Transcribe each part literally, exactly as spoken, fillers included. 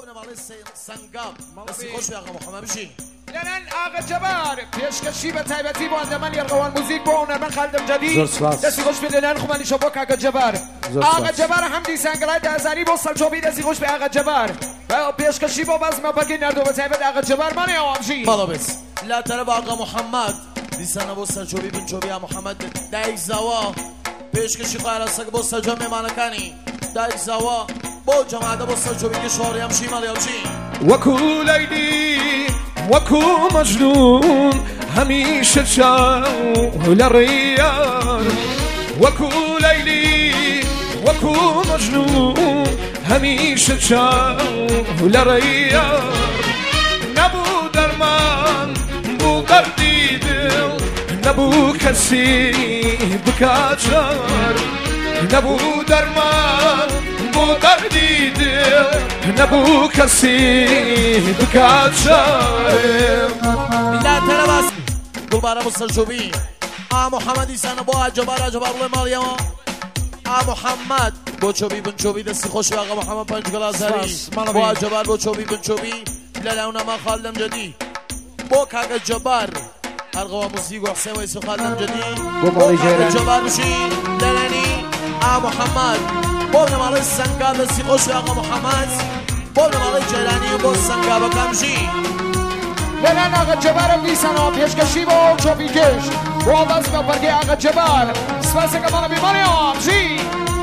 ماڵی سەنگاب دەستی خۆش بێ ئاغا محەممەد بژین لەنەن ئاغا جەبار پێشکەشی بە تایبەتی بۆ ئەندەمەن یێڕگەوان موزیک بۆ هونەرمەند خالدم جەدید دەستی خۆش بێ لەنەن خومانیشە بۆ کاگە جەبار ئاغا جەبار هەمدی سانگەڵای دازاری بۆ سەلجۆبی دەستی خۆش بێ ئاغا جەبار پێشکەشی بۆ بەزمە بەرگی نەردۆ بە تایبەت ئاغا جەبار مانێەوە بژین بەڵە بێت لا تەرەف ئاغا محەممەد دیسانە بۆ سەرجۆبی بنجۆبی ئا محەممەد دایک زاوە پێشکەشی خارەسەک بۆ سەرجۆ مێمانەکانی دایک زاوە بۆ جەمادە بۆ سەرجۆبی گشۆڕی ئەمشی مەڵێ ئەوچین وەکو لەیلی وەکو مەجنون هەمیشە چاو لە ڕێیار وەکو لەیلی وەکو مەجنون هەمیشە چاو لە ڕێیار نەبوو دەرمان بوو دەردی دڵ نەبوو کەسی بکات چار نەبوو دەرمان بوو دەردی دڵ نەبوو کەسی بکات چار لا تەرەف دووبارە بۆ سەرجۆبی ئا محەممەد دیسانە بۆ ئاجەبار ئاجەبار بڵێ ماڵیەوە ئا محەممەد بۆ چۆبی بنچۆبی دەستی خۆش بێ ئاغا محەممەد پەنجگەڵازاری بۆ ئاجەبار بۆ چۆبی بنچۆبی لەلاونەما خالدم جەدید بۆ کاگە جەبار هەرغەوە موزیک و حسێن وەیس و خالدم جەدید بۆ کاگە جەبار بشین لەلەنی ئا محەممەد بۆ بنەماڵی سەنگاب دەستی خۆش بێ ئاغا محەممەد بۆ بنەماڵی جەیلانی و بۆ سەنگابەکان بژین لەنەن ئاغا جەبارم دیسانەوە پێشکەشی بۆ چۆپی گەشت بۆ بەزمە بەرگی ئاغا جەبار سپاسێکە ماڵە بیمانێەوە بژین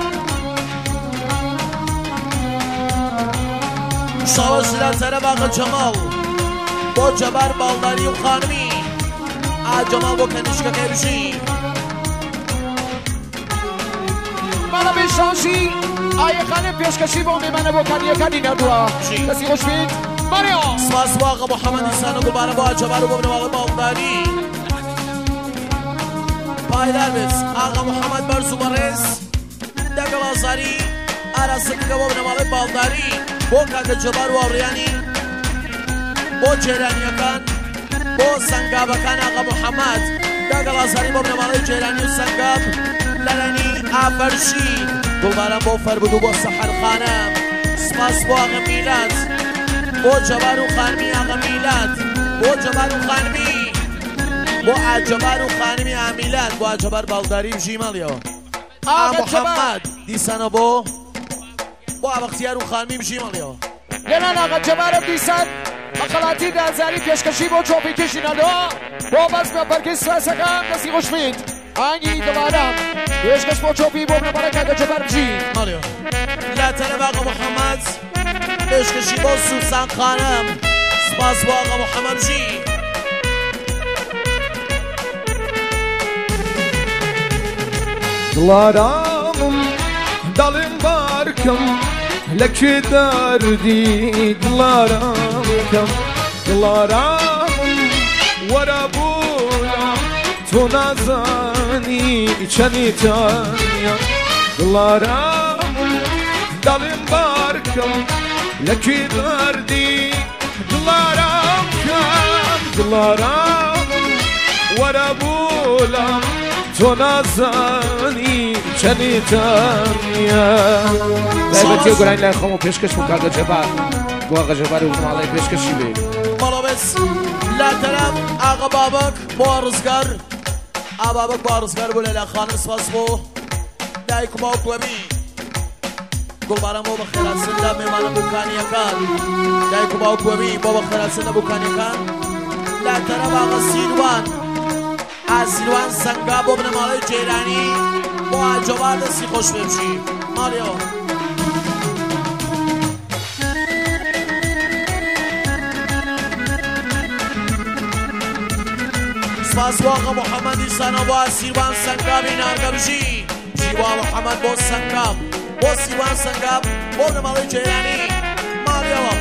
شاوەش لە تەرەف ئاغا جەماڵ بۆ جەبار باڵداری و خانمی ئا جەماڵ بۆ کەنیشکەکەی بژین ماڵە بێشانشی ئایەخانێ پێشکەشی بۆ مێمانە بۆ کانیەکانی نەردووە دەستی خۆش بێت مانێەوە سپاس بۆ ئاغا محەممەد دیسانە دووبارە بۆ ئاجەبار و بۆ بنەماڵی باڵداری پایدار بێت ئاغا محەممەد بەرز و بەڕێز دەگەڵ ئازاری ئاراسەکەکە بۆ بنەماڵی باڵداری بۆ کاگە جەبار و هاوڕێیانی بۆ جێرانیەکان بۆ سەنگابەکان ئاغا محەممەد دەگەڵ ئازاری بۆ بنەماڵی جێرانی و سەنگاب لەلەنی ئافەرشی دووبارە بۆ فەربود و بۆ سەحەرخانە سپاس بۆ ئاغا میلاد بۆ جەبار و خانمی ئاغا میلاد بۆ جەبار و خانمی بۆ ئاجەبار و خانمی ئامیلاد بۆ ئاجەبار باڵداری بژی ماڵیەوە ئا محەممەد دیسانە بۆ بۆ ئابەختیار و خانمی بژی ماڵیەوە لەنەن ئاغا جەبارم دیسان بەقەڵاتی دازاری پێشکەشی بۆ چۆپی کشینەوە بۆ بەزمە بەرگی سپاسەکان دەستی خۆش بێت ئانگی دڵانم پێشکەش بۆ چۆپی بۆ بنەماڵی کاگە جەبار بژین ماڵیەوە لا تەرەف ئاغا محەممەد پێشکەشی بۆ سوسان خانم سپاس بۆ ئاغا محەممەد بژین دڵارامم دەڵێن بارکەم لەکوێ دەردی دڵارامکەم دڵارامم وەرە بۆڵام تۆ نازانی چەندی تانیە دڵارامم دەڵێن بارکەم لەکوێ دەردی دڵارامکەم دڵارامم وەرە بۆڵام تۆ نازانی چەندی تانیە تایبەتی و گۆرانی لای خۆم و پێشکەش بۆ کاگە جەبار بۆ ئاغا جەبار و بنەماڵی پێشکەشی بێ بەڵە بێت لا تەرەف ئاغا بابەک بۆ ڕزگار ئا بابەک بۆ ڕزگار بۆ لەلا خانم سپاس بۆ دایک و باوک وەمی دووبارە بۆ بە خێراتچن لە مێمانە بووکانیەکان دایک و باوک وەمی بۆ بە خێراتچن لە بووکانیەکان لا تەرەف ئاغا سینوان ئاسیروان سەنگا بۆ بنەماڵی جێرانی بۆ ئاجەبار دەستی خۆش بێ بژین ماڵیەوە سپاس بۆ ئاغا محەممەد دیسانە بۆ ئاسیروان سەنگابی نارگە بژین بژی بۆ محەممەد بۆ سەنگاب بۆ سیروان سەنگاب بۆ بنەماڵی جێرانی ماڵیەوە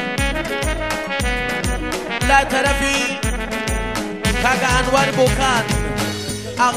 لا تەرەفی کاگە ئەنوەر بۆکان